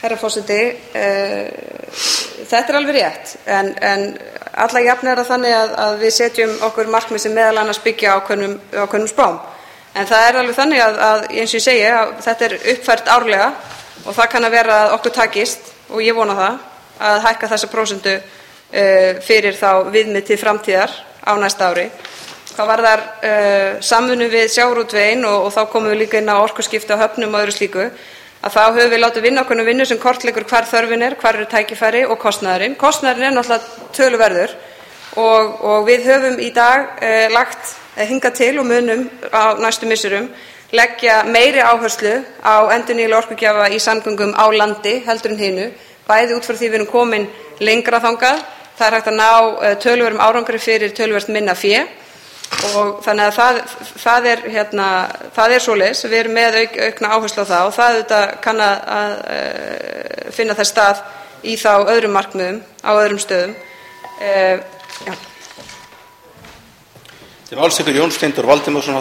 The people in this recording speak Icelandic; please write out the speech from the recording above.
Herra forseti, þetta alveg rétt, en alla jafna það þannig að við setjum okkur markmið sem meðal annars byggja á ákveðnum spám. En það alveg þannig að eins og ég segi, að þetta uppfært árlega og það kann að vera að okkur takist, og ég vona það, að hækka þessa prósentu fyrir þá viðmið til framtíðar á næsta ári. Hvað varðar samvinnu við sjávarútveginn og þá komum við líka inn á orkuskipti á höfnum og öðru slíku, að þá höfum við látið vinna ákveðna vinnu sem kortleggur hvar þörfin hvar eru tækifæri og kostnaðurinn. Kostnaðurinn náttúrulega töluverður og við höfum í dag lagt hingað til og munum á næstu misserum leggja meiri áherslu á endurnýjanlega orkugjafa í samgöngum á landi heldur en hinu, bæði út frá því við erum komin lengra þangað. Það hægt að ná töluverðum árangri fyrir töluvert minna fé og þannig að það svoleiðis. Við erum með aukna áherslu á það og það auðvitað kann að finna þess stað í þá öðrum markmiðum á öðrum stöðum. Til máls tekur Jón Steindór Valdimarsson,